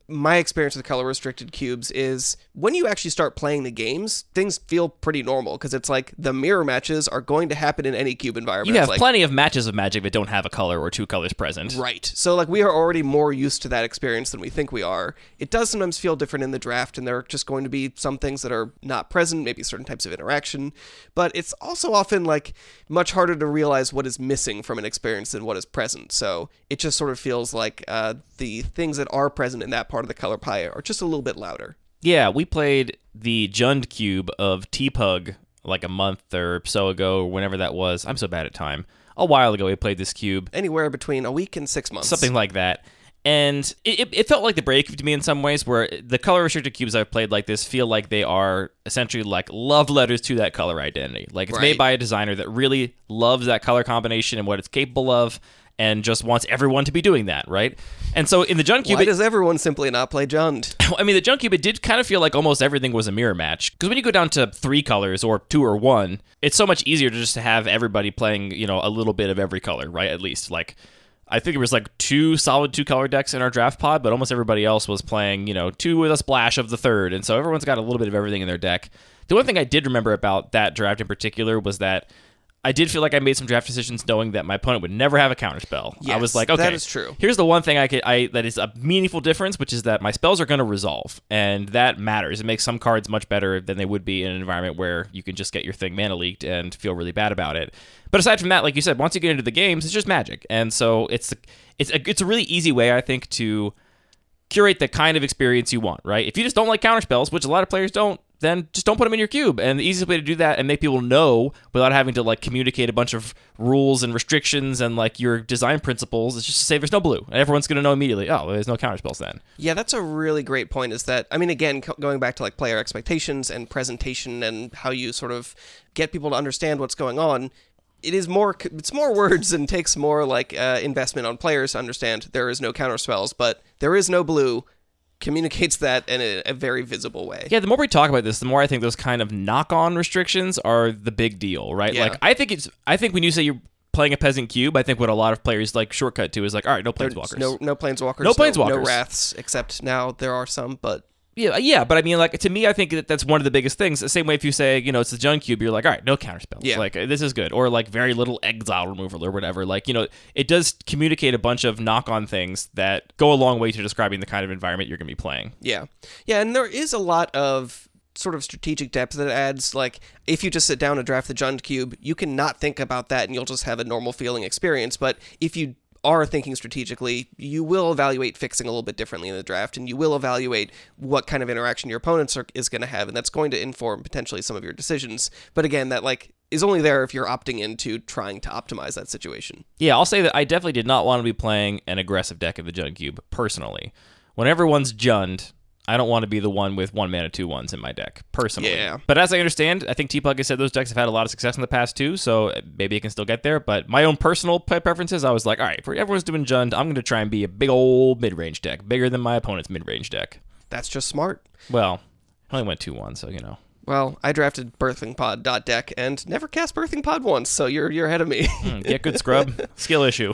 my experience with color restricted cubes is when you actually start playing the games, things feel pretty normal because it's like the mirror matches are going to happen in any cube environment. You have like, plenty of matches of Magic that don't have a color or two colors present. Right. So like we are already more used to that experience than we think we are. It does sometimes feel different in the draft, and there are just going to be some things that are not present, maybe certain types of interaction, but it's also often like much harder to realize what is missing from an experience than what is present. So it just sort of feels like uh, the things that are present in that part of the color pie are just a little bit louder. Yeah, we played the Jund cube of T-Pug like a month or so ago, or whenever that was. I'm so bad at time. A while ago, we played this cube. Anywhere between a week and six months. Something like that. And it, it felt like the break to me in some ways, where the color-restricted cubes I've played like this feel like they are essentially like love letters to that color identity. Like it's Right. made by a designer that really loves that color combination and what it's capable of, and just wants everyone to be doing that, right? And so in the Jund cube, Why it, does everyone simply not play Jund? I mean, the Jund cube, it did kind of feel like almost everything was a mirror match. Because when you go down to three colors or two or one, it's so much easier to just have everybody playing, you know, a little bit of every color, right? At least, like, I think it was like two solid two color decks in our draft pod, but almost everybody else was playing, you know, two with a splash of the third. And so everyone's got a little bit of everything in their deck. The one thing I did remember about that draft in particular was that I did feel like I made some draft decisions knowing that my opponent would never have a counterspell. I Yes, was like, okay, that is true. Here's the one thing I could, I that is a meaningful difference, which is that my spells are going to resolve, and that matters. It makes some cards much better than they would be in an environment where you can just get your thing mana leaked and feel really bad about it. But aside from that, like you said, once you get into the games, it's just Magic, and so it's it's a, it's a really easy way, I think, to curate the kind of experience you want. Right? If you just don't like counterspells, which a lot of players don't, then just don't put them in your cube. And the easiest way to do that and make people know without having to like communicate a bunch of rules and restrictions and like your design principles is just to say there's no blue. And everyone's going to know immediately, oh, well, there's no counterspells then. Yeah, that's a really great point, is that, I mean, again, co- going back to like player expectations and presentation and how you sort of get people to understand what's going on, it is more, it's more words and takes more like uh, investment on players to understand there is no counterspells, but there is no blue communicates that in a, a very visible way. Yeah, the more we talk about this, the more I think those kind of knock-on restrictions are the big deal, right? Yeah. Like, I think it's, I think when you say you're playing a peasant cube, I think what a lot of players like shortcut to is like, all right, no planeswalkers. No, no planeswalkers. No planeswalkers. No, no wraths, except now there are some, but Yeah, yeah, but I mean, like, to me, I think that that's one of the biggest things. The same way if you say, you know, it's the Jund cube, you're like, all right, no counterspells. Yeah. Like, this is good. Or, like, very little exile removal or whatever. Like, you know, it does communicate a bunch of knock-on things that go a long way to describing the kind of environment you're going to be playing. yeah. Yeah, and there is a lot of sort of strategic depth that it adds. Like, if you just sit down and draft the Jund cube, you can not think about that and you'll just have a normal feeling experience. But if you are thinking strategically, you will evaluate fixing a little bit differently in the draft, and you will evaluate what kind of interaction your opponent are, is going to have, and that's going to inform potentially some of your decisions. But again, that like is only there if you're opting into trying to optimize that situation. Yeah, I'll say that I definitely did not want to be playing an aggressive deck of the Jund cube, personally. When everyone's Jund, I don't want to be the one with one mana, two ones in my deck, personally. Yeah. But as I understand, I think T-Pug has said those decks have had a lot of success in the past too, so maybe it can still get there. But my own personal play preferences, I was like, all right, for everyone's doing Jund, I'm going to try and be a big old mid-range deck, bigger than my opponent's mid-range deck. That's just smart. Well, I only went two one, so you know. Well, I drafted Birthing Pod dot deck and never cast Birthing Pod once, so you're you're ahead of me. Mm, get good scrub. Skill issue.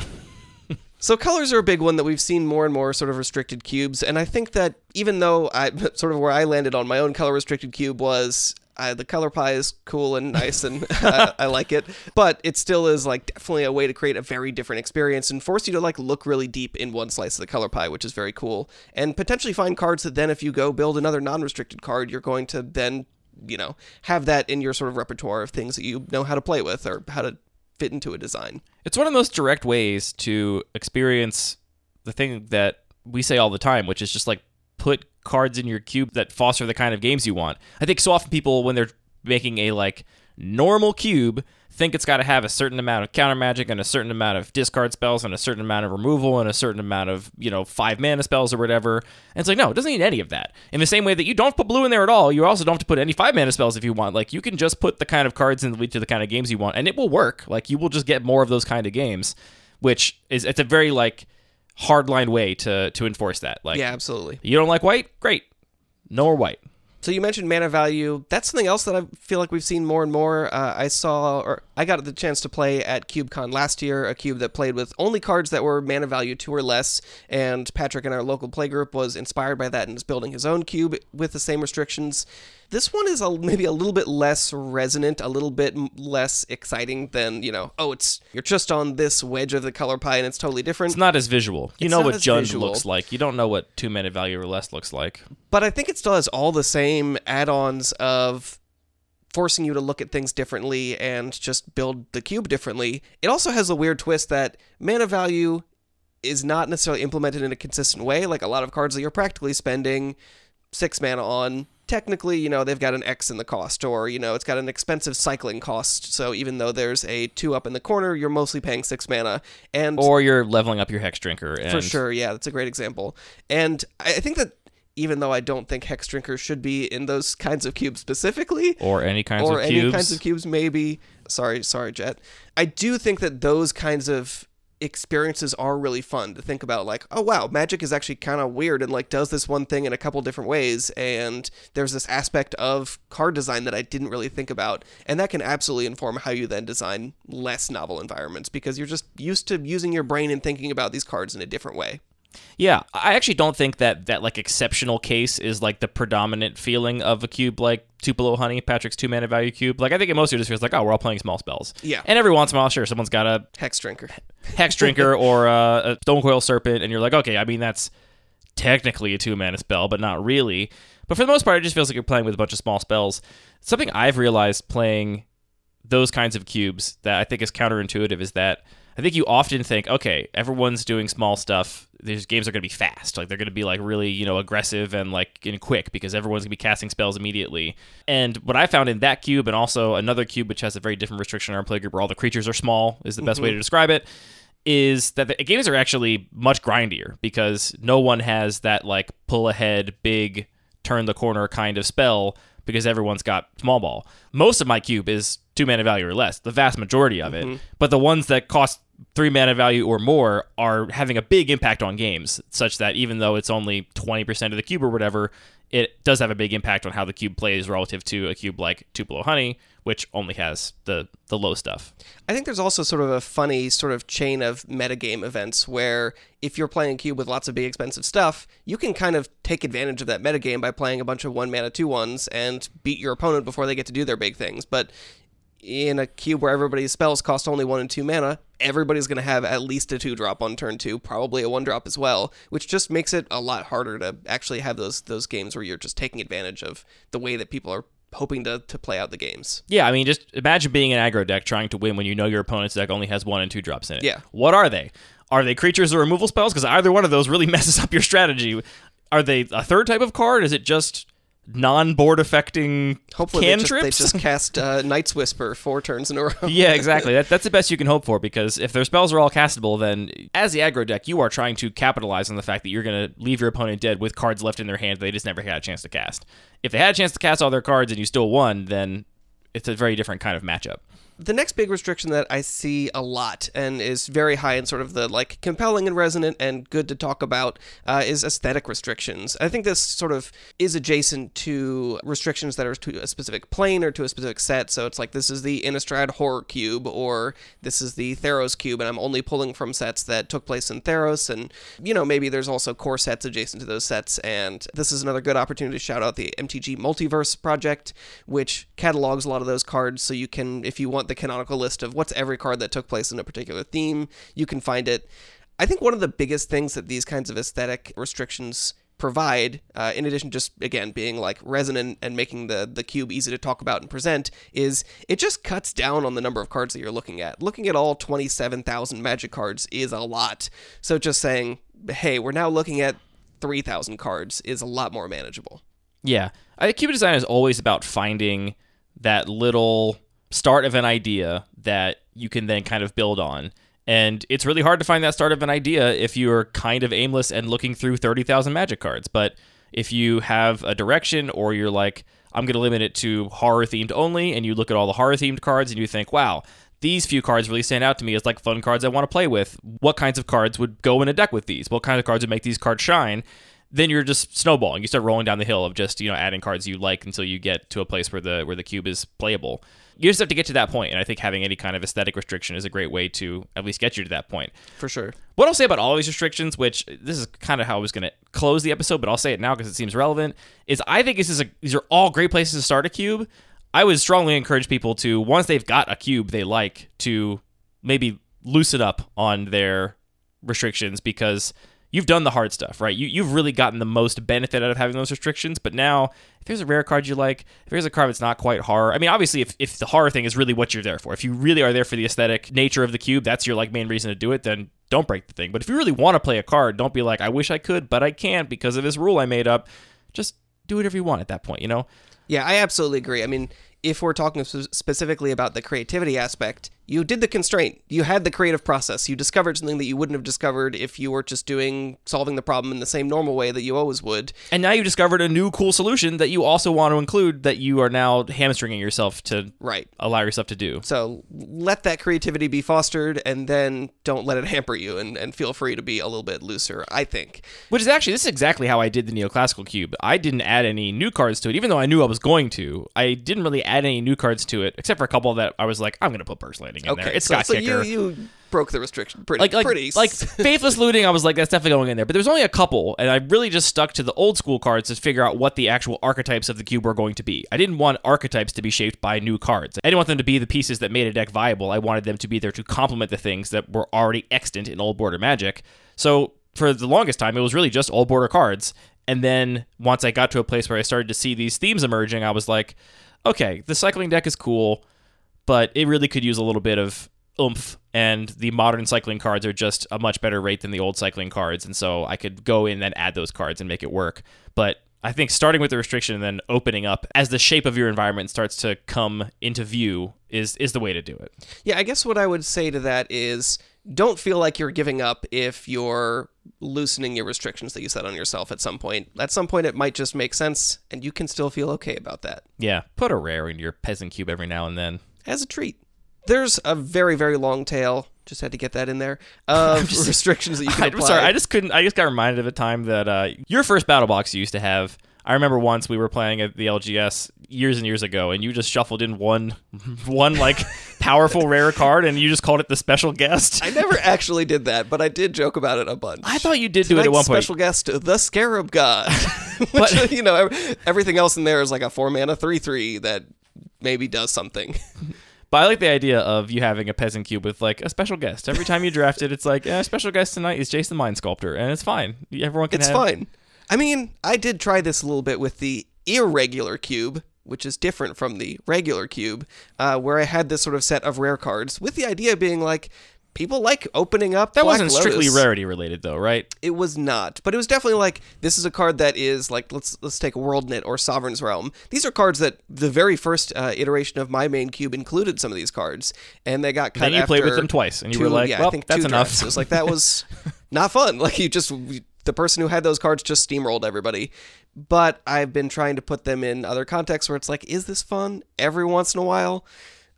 So colors are a big one that we've seen more and more sort of restricted cubes, and I think that even though I sort of where I landed on my own color restricted cube was uh, the color pie is cool and nice and I, I like it, but it still is like definitely a way to create a very different experience and force you to like look really deep in one slice of the color pie, which is very cool, and potentially find cards that then if you go build another non-restricted card, you're going to then, you know, have that in your sort of repertoire of things that you know how to play with or how to fit into a design. It's one of the most direct ways to experience the thing that we say all the time, which is just like put cards in your cube that foster the kind of games you want. I think so often people, when they're making a like normal cube, think it's got to have a certain amount of counter magic and a certain amount of discard spells and a certain amount of removal and a certain amount of, you know, five mana spells or whatever. And it's like, no, it doesn't need any of that. In the same way that you don't have to put blue in there at all, you also don't have to put any five mana spells if you want. Like, you can just put the kind of cards in that lead to the kind of games you want, and it will work. Like, you will just get more of those kind of games, which is, it's a very, like, hardline way to to enforce that. Like, Yeah, absolutely. you don't like white? Great. No more white. So you mentioned mana value. That's something else that I feel like we've seen more and more. Uh, I saw, or I got the chance to play at CubeCon last year, a cube that played with only cards that were mana value two or less, and Patrick in our local playgroup was inspired by that and is building his own cube with the same restrictions. This one is a, maybe a little bit less resonant, a little bit less exciting than, you know, oh, it's you're just on this wedge of the color pie and it's totally different. It's not as visual. You It's know not what as Jund visual. looks like. You don't know what two mana value or less looks like. But I think it still has all the same add-ons of forcing you to look at things differently and just build the cube differently. It also has a weird twist that mana value is not necessarily implemented in a consistent way. Like a lot of cards that you're practically spending six mana on, technically, you know, they've got an X in the cost, or, you know, it's got an expensive cycling cost. So even though there's a two up in the corner, you're mostly paying six mana. And Or you're leveling up your Hex Drinker. And for sure, yeah, that's a great example. And I I think that even though I don't think Hex Drinkers should be in those kinds of cubes specifically, Or any kinds or of any cubes. kinds of cubes, maybe. Sorry, sorry, Jet. I do think that those kinds of experiences are really fun to think about. Like, oh wow, Magic is actually kind of weird and like does this one thing in a couple different ways, and there's this aspect of card design that I didn't really think about, and that can absolutely inform how you then design less novel environments because you're just used to using your brain and thinking about these cards in a different way. Yeah, I actually don't think that that like exceptional case is like the predominant feeling of a cube like Tupelo Honey, Patrick's two mana value cube. Like I think it mostly just feels like, oh, we're all playing small spells. Yeah. And every once in a while, sure, someone's got a Hex Drinker. Hex Drinker or a, a Stonecoil Serpent, and you're like, okay, I mean that's technically a two mana spell, but not really. But for the most part, it just feels like you're playing with a bunch of small spells. Something I've realized playing those kinds of cubes that I think is counterintuitive is that I think you often think, okay, everyone's doing small stuff. These games are going to be fast. Like they're going to be like really, you know, aggressive and like and quick because everyone's going to be casting spells immediately. And what I found in that cube and also another cube which has a very different restriction in our playgroup where all the creatures are small is the best way to describe it, is that the games are actually much grindier because no one has that like pull ahead, big, turn the corner kind of spell because everyone's got small ball. Most of my cube is two mana value or less, the vast majority of it. But the ones that cost three mana value or more are having a big impact on games, such that even though it's only twenty percent of the cube or whatever, it does have a big impact on how the cube plays relative to a cube like Tupelo Honey, which only has the, the low stuff. I think there's also sort of a funny sort of chain of metagame events where if you're playing a cube with lots of big expensive stuff, you can kind of take advantage of that metagame by playing a bunch of one mana two ones and beat your opponent before they get to do their big things. But in a cube where everybody's spells cost only one and two mana, everybody's going to have at least a two drop on turn two, probably a one drop as well, which just makes it a lot harder to actually have those those games where you're just taking advantage of the way that people are hoping to, to play out the games. Yeah, I mean, just imagine being an aggro deck trying to win when you know your opponent's deck only has one and two drops in it. Yeah. What are they? Are they creatures or removal spells? Because either one of those really messes up your strategy. Are they a third type of card? Is it just non-board affecting Hopefully they just, cantrips? they just cast uh, Night's Whisper four turns in a row. Yeah, exactly. That, that's the best you can hope for, because if their spells are all castable, then as the aggro deck, you are trying to capitalize on the fact that you're going to leave your opponent dead with cards left in their hand that they just never had a chance to cast. If they had a chance to cast all their cards and you still won, then it's a very different kind of matchup. The next big restriction that I see a lot and is very high in sort of the like compelling and resonant and good to talk about uh, is aesthetic restrictions. I think this sort of is adjacent to restrictions that are to a specific plane or to a specific set. So it's like this is the Innistrad Horror Cube or this is the Theros Cube, and I'm only pulling from sets that took place in Theros. And, you know, maybe there's also core sets adjacent to those sets. And this is another good opportunity to shout out the M T G Multiverse project, which catalogs a lot of those cards. So you can, if you want the canonical list of what's every card that took place in a particular theme, you can find it. I think one of the biggest things that these kinds of aesthetic restrictions provide, uh, in addition to just, again, being like resonant and making the, the cube easy to talk about and present, is it just cuts down on the number of cards that you're looking at. Looking at all twenty-seven thousand Magic cards is a lot. So just saying, hey, we're now looking at three thousand cards is a lot more manageable. Yeah. I think cube design is always about finding that little start of an idea that you can then kind of build on. And it's really hard to find that start of an idea if you're kind of aimless and looking through thirty thousand Magic cards. But if you have a direction, or you're like, I'm going to limit it to horror-themed only, and you look at all the horror-themed cards and you think, wow, these few cards really stand out to me as like fun cards I want to play with. What kinds of cards would go in a deck with these? What kinds of cards would make these cards shine? then you're just snowballing. You start rolling down the hill of just, you know, adding cards you like until you get to a place where the where the cube is playable. You just have to get to that point, and I think having any kind of aesthetic restriction is a great way to at least get you to that point. For sure. What I'll say about all these restrictions, which this is kind of how I was going to close the episode, but I'll say it now because it seems relevant, is I think this is a, these are all great places to start a cube. I would strongly encourage people to, once they've got a cube they like, to maybe loosen up on their restrictions, because you've done the hard stuff, right? You, you've really gotten the most benefit out of having those restrictions, but now, if there's a rare card you like, if there's a card that's not quite horror, I mean, obviously, if, if the horror thing is really what you're there for, if you really are there for the aesthetic nature of the cube, that's your like main reason to do it, then don't break the thing. But if you really want to play a card, don't be like, I wish I could, but I can't because of this rule I made up. Just do whatever you want at that point, you know? Yeah, I absolutely agree. I mean, if we're talking sp- specifically about the creativity aspect, you did the constraint. You had the creative process. You discovered something that you wouldn't have discovered if you were just doing solving the problem in the same normal way that you always would. And now you discovered a new cool solution that you also want to include that you are now hamstringing yourself to right. allow yourself to do. So let that creativity be fostered, and then don't let it hamper you, and, and feel free to be a little bit looser, I think. Which is actually, this is exactly how I did the Neoclassical Cube. I didn't add any new cards to it, even though I knew I was going to. I didn't really add any new cards to it, except for a couple that I was like, I'm going to put Burst Landing in okay, there. It's so, got so Kicker. You, you broke the restriction pretty, like, like, pretty. like Faithless Looting, I was like, that's definitely going in there. But there's only a couple, and I really just stuck to the old school cards to figure out what the actual archetypes of the cube were going to be. I didn't want archetypes to be shaped by new cards. I didn't want them to be the pieces that made a deck viable. I wanted them to be there to complement the things that were already extant in old border Magic. So for the longest time, it was really just old border cards. And then once I got to a place where I started to see these themes emerging, I was like, okay, the cycling deck is cool, but it really could use a little bit of oomph, and the modern cycling cards are just a much better rate than the old cycling cards, and so I could go in and add those cards and make it work. But I think starting with the restriction and then opening up as the shape of your environment starts to come into view is is the way to do it. Yeah, I guess what I would say to that is, don't feel like you're giving up if you're loosening your restrictions that you set on yourself at some point. At some point, it might just make sense, and you can still feel okay about that. Yeah, put a rare in your Peasant Cube every now and then. As a treat. There's a very, very long tail, just had to get that in there, of just, restrictions that you can I'm apply. sorry, I just couldn't, I just got reminded of a time that uh, your first battle box you used to have. I remember once we were playing at the L G S years and years ago, and you just shuffled in one, one like powerful rare card, and you just called it the special guest. I never actually did that, but I did joke about it a bunch. I thought you did do it at one point. Special guest, the Scarab God. Which, but, you know, everything else in there is like a four mana three three that maybe does something. But I like the idea of you having a Peasant Cube with like a special guest. Every time you draft it, it's like, yeah, special guest tonight is Jason the Mind Sculptor, and it's fine. Everyone can It's have... fine. I mean, I did try this a little bit with the irregular cube, which is different from the regular cube, uh, where I had this sort of set of rare cards, with the idea being like, people like opening up That Black wasn't strictly Lotus. rarity related, though, right? It was not, but it was definitely like, this is a card that is like, let's let's take World Knit or Sovereign's Realm. These are cards that the very first uh, iteration of my main cube included some of these cards, and they got cut Then you after played with them twice, and you two, were like, yeah, well, I think that's two enough. drafts. It was like, that was not fun. Like, you just, the person who had those cards just steamrolled everybody. But I've been trying to put them in other contexts where it's like, is this fun every once in a while?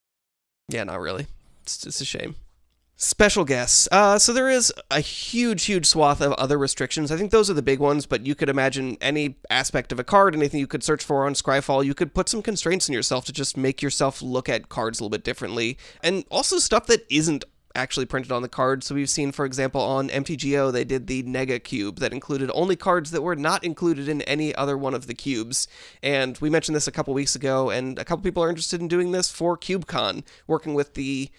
Yeah, not really. It's just a shame. Special guests. Uh, so there is a huge, huge swath of other restrictions. I think those are the big ones, but you could imagine any aspect of a card, anything you could search for on Scryfall, you could put some constraints in yourself to just make yourself look at cards a little bit differently. And also stuff that isn't actually printed on the card. So we've seen, for example, on M T G O, they did the Nega Cube that included only cards that were not included in any other one of the cubes. And we mentioned this a couple weeks ago, and a couple people are interested in doing this for CubeCon, working with the...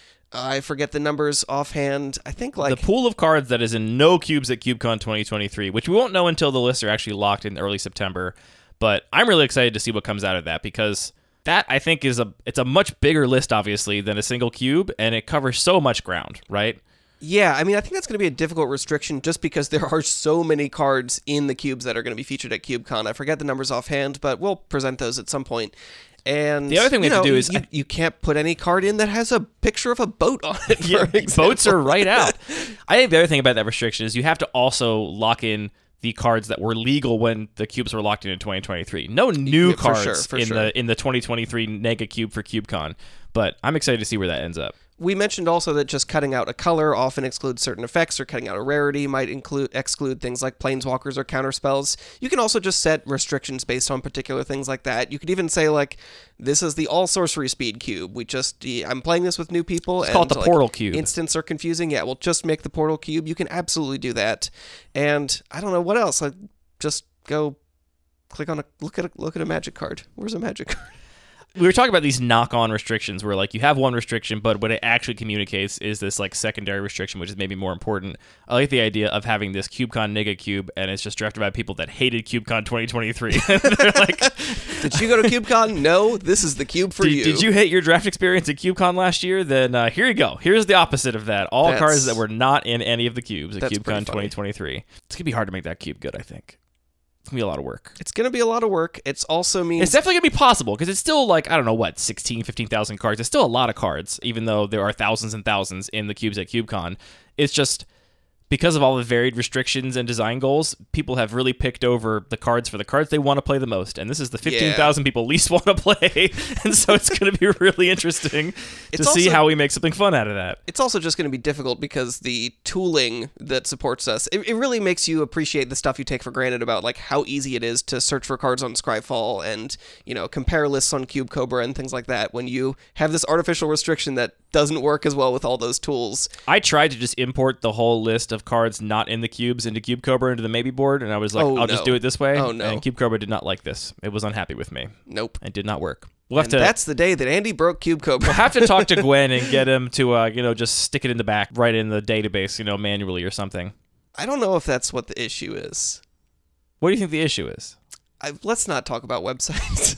I forget the numbers offhand. I think like... The pool of cards that is in no cubes at CubeCon twenty twenty-three, which we won't know until the lists are actually locked in early September. But I'm really excited to see what comes out of that, because that, I think, is a it's a much bigger list, obviously, than a single cube, and it covers so much ground, right? Yeah, I mean, I think that's going to be a difficult restriction just because there are so many cards in the cubes that are going to be featured at CubeCon. I forget the numbers offhand, but we'll present those at some point. And the other thing we you have know, to do is you, I, you can't put any card in that has a picture of a boat on it. For yeah, example. boats are right out. I think the other thing about that restriction is you have to also lock in the cards that were legal when the cubes were locked in in twenty twenty-three. No new yeah, for cards sure, for in sure. the in the twenty twenty-three Nega Cube for CubeCon, but I'm excited to see where that ends up. we mentioned also that just cutting out a color often excludes certain effects, or cutting out a rarity might include exclude things like planeswalkers or counterspells. You can also just set restrictions based on particular things like that. You could even say, like, this is the all sorcery speed cube. We just, I'm playing this with new people. It's and called the like, portal cube. Instants are confusing. Yeah, we'll just make the portal cube. You can absolutely do that. And I don't know what else. Like, just go click on a look at a look at a magic card. Where's a magic card? We were talking about these knock-on restrictions where, like, you have one restriction, but what it actually communicates is this, like, secondary restriction, which is maybe more important. I like the idea of having this KubeCon Nega Cube, and it's just drafted by people that hated KubeCon twenty twenty-three. They're like, did you go to KubeCon? No, this is the cube for did, you. Did you hate your draft experience at KubeCon last year? Then uh, here you go. Here's the opposite of that. All That's, cards that were not in any of the cubes at KubeCon pretty twenty twenty-three. It's going to be hard to make that cube good, I think. It's going to be a lot of work. It's going to be a lot of work. It's also means... It's definitely going to be possible, because it's still, like, I don't know, what, sixteen, fifteen thousand cards. It's still a lot of cards, even though there are thousands and thousands in the cubes at KubeCon. It's just, because of all the varied restrictions and design goals, people have really picked over the cards for the cards they want to play the most. And this is the fifteen thousand yeah. people least want to play. And so it's going to be really interesting it's to see also, how we make something fun out of that. It's also just going to be difficult because the tooling that supports us, it, it really makes you appreciate the stuff you take for granted about, like, how easy it is to search for cards on Scryfall and, you know, compare lists on Cube Cobra and things like that when you have this artificial restriction that doesn't work as well with all those tools. I tried to just import the whole list of cards not in the cubes into Cube Cobra into the maybe board, and I was like, oh, I'll no. just do it this way. Oh, no. And Cube Cobra did not like this. It was unhappy with me. Nope. It did not work. We'll have and to, that's the day that Andy broke Cube Cobra. We'll have to talk to Gwen and get him to, uh, you know, just stick it in the back, right in the database, you know, manually or something. I don't know if that's what the issue is. What do you think the issue is? I, let's not talk about websites.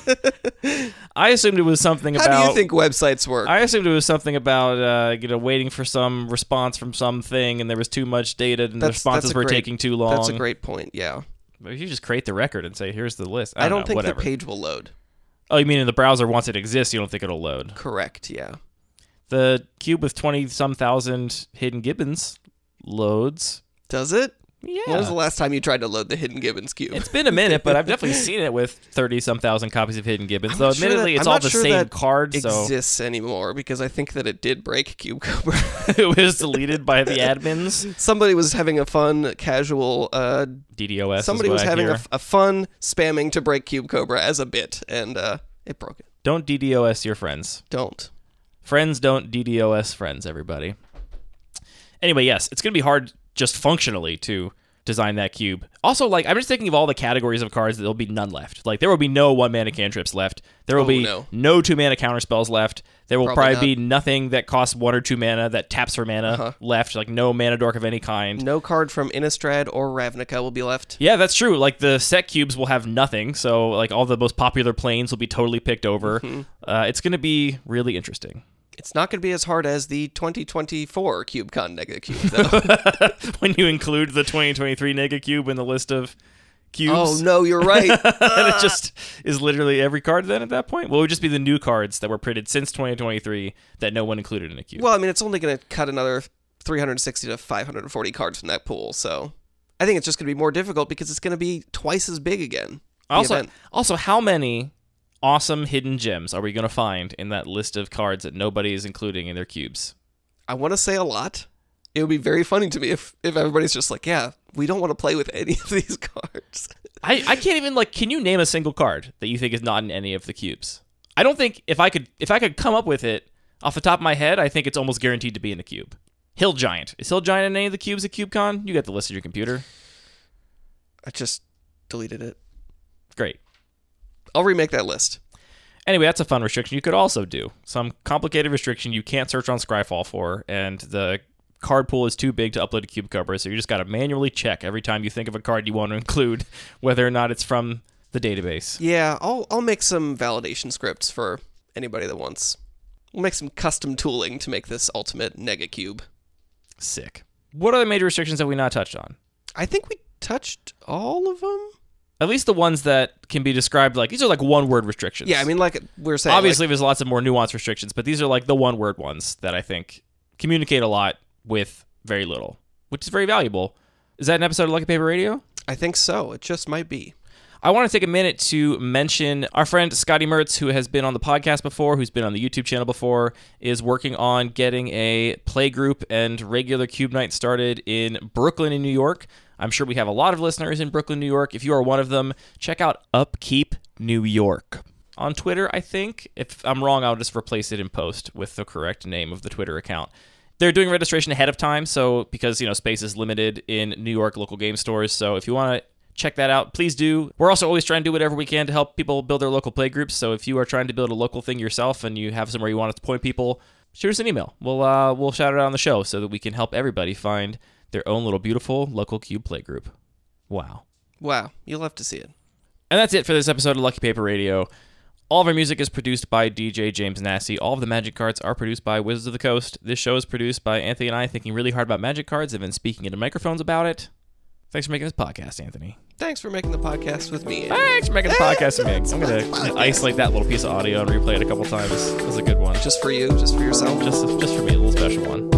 I assumed it was something How about... How do you think websites work? I assumed it was something about, uh, you know, waiting for some response from something, and there was too much data, and that's, the responses were great, taking too long. That's a great point, yeah. But if you just create the record and say, here's the list. I don't, I don't know, think whatever. the page will load. Oh, you mean in the browser, once it exists, you don't think it'll load? Correct, yeah. The cube with twenty-some thousand hidden gibbons loads. Does it? Yeah. When was the last time you tried to load the Hidden Gibbons cube? It's been a minute, but I've definitely seen it with thirty-some thousand copies of Hidden Gibbons. I'm Though, sure admittedly, that, it's I'm all the sure same card, so... exists anymore, because I think that it did break Cube Cobra. It was deleted by the admins. Somebody was having a fun, casual... Uh, D D O S Somebody was I having hear. a, a fun spamming to break Cube Cobra as a bit, and uh, it broke it. Don't D D O S your friends. Don't. Friends don't D D O S friends, everybody. Anyway, yes, it's going to be hard just functionally to design that cube. Also, like, I'm just thinking of all the categories of cards that there'll be none left. Like, there will be no one-mana cantrips left. There will oh, be no, no two-mana counterspells left. There will probably, probably be nothing that costs one or two mana that taps for mana uh-huh. left. Like, no mana dork of any kind. No card from Innistrad or Ravnica will be left. Yeah, that's true. Like, the set cubes will have nothing. So, like, all the most popular planes will be totally picked over. Mm-hmm. Uh, it's going to be really interesting. It's not going to be as hard as the twenty twenty-four CubeCon Nega Cube, though. When you include the twenty twenty-three Nega Cube in the list of cubes. Oh, no, you're right. And it just is literally every card then at that point? Well, it would just be the new cards that were printed since twenty twenty-three that no one included in a cube. Well, I mean, it's only going to cut another three hundred sixty to five hundred forty cards from that pool, so I think it's just going to be more difficult because it's going to be twice as big again. Also, also, how many awesome hidden gems are we going to find in that list of cards that nobody is including in their cubes? I want to say a lot. It would be very funny to me if, if everybody's just like, yeah, we don't want to play with any of these cards. I, I can't even, like, can you name a single card that you think is not in any of the cubes? I don't think, if I could if I could come up with it off the top of my head, I think it's almost guaranteed to be in a cube. Hill Giant. Is Hill Giant in any of the cubes at CubeCon? You got the list of your computer. I just deleted it. Great. I'll remake that list. Anyway, that's a fun restriction you could also do. Some complicated restriction you can't search on Scryfall for, and the card pool is too big to upload to Cube Cobra, so you just got to manually check every time you think of a card you want to include whether or not it's from the database. Yeah, I'll I'll make some validation scripts for anybody that wants. We'll make some custom tooling to make this ultimate Nega Cube. Sick. What other major restrictions have we not touched on? I think we touched all of them. At least the ones that can be described like, these are like one-word restrictions. Yeah, I mean, like we were saying. Obviously, like, there's lots of more nuanced restrictions, but these are like the one-word ones that I think communicate a lot with very little, which is very valuable. Is that an episode of Lucky Paper Radio? I think so. It just might be. I want to take a minute to mention our friend Scotty Mertz, who has been on the podcast before, who's been on the YouTube channel before, is working on getting a playgroup and regular Cube Night started in Brooklyn in New York. I'm sure we have a lot of listeners in Brooklyn, New York. If you are one of them, check out Upkeep New York on Twitter, I think. If I'm wrong, I'll just replace it in post with the correct name of the Twitter account. They're doing registration ahead of time, so because, you know, space is limited in New York local game stores. So if you want to check that out, please do. We're also always trying to do whatever we can to help people build their local play groups. So if you are trying to build a local thing yourself and you have somewhere you want us to point people, shoot us an email. We'll uh, we'll shout it out on the show so that we can help everybody find their own little beautiful local Cube play group. Wow. Wow. You'll have to see it. And that's it for this episode of Lucky Paper Radio. All of our music is produced by D J James Nasty. All of the Magic cards are produced by Wizards of the Coast. This show is produced by Anthony and I, thinking really hard about Magic cards and then speaking into microphones about it. Thanks for making this podcast, Anthony. Thanks for making the podcast with me. Thanks for making the podcast with me. I'm going to isolate that little piece of audio and replay it a couple times. It was a good one. Just for you? Just for yourself? Just, just for me, a little special one.